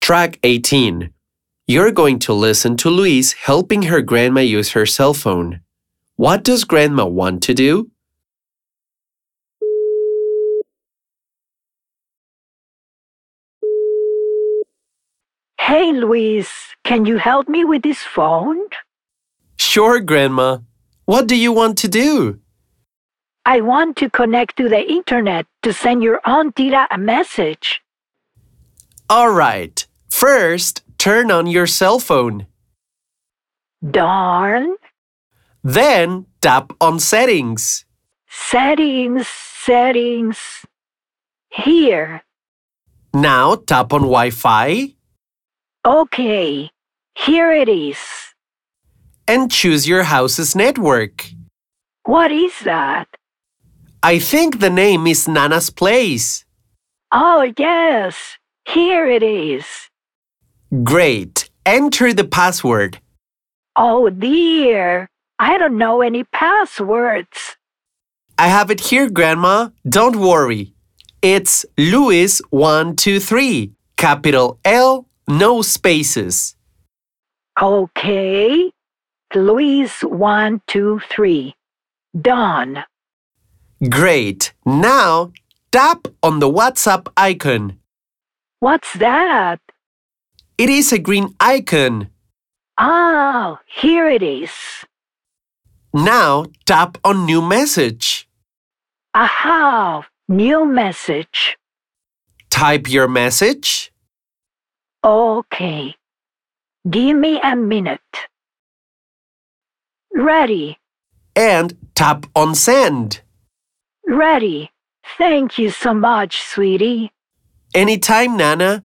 Track 18. You're going to listen to Louise helping her grandma use her cell phone. What does grandma want to do? Hey, Louise, can you help me with this phone? Sure, grandma. What do you want to do? I want to connect to the internet to send your Aunt Tita a message. All right. First, turn on your cell phone. Darn. Then, tap on Settings. Settings. Here. Now, tap on Wi-Fi Okay, here it is. and choose your house's network. What is that? I think the name is Nana's Place. Oh, yes, here it is. Great. Enter the password. Oh, dear, I don't know any passwords. I have it here, Grandma. Don't worry. It's Louis123. Capital L, no spaces. Okay, Louise 1, 2, 3. Done. Great. Now, tap on the WhatsApp icon. What's that? It is a green icon. Oh, here it is. Now, tap on New Message. Aha, new message. Type your message. Okay, give me a minute. Ready. And tap on Send. Ready. Thank you so much, sweetie. Anytime, Nana.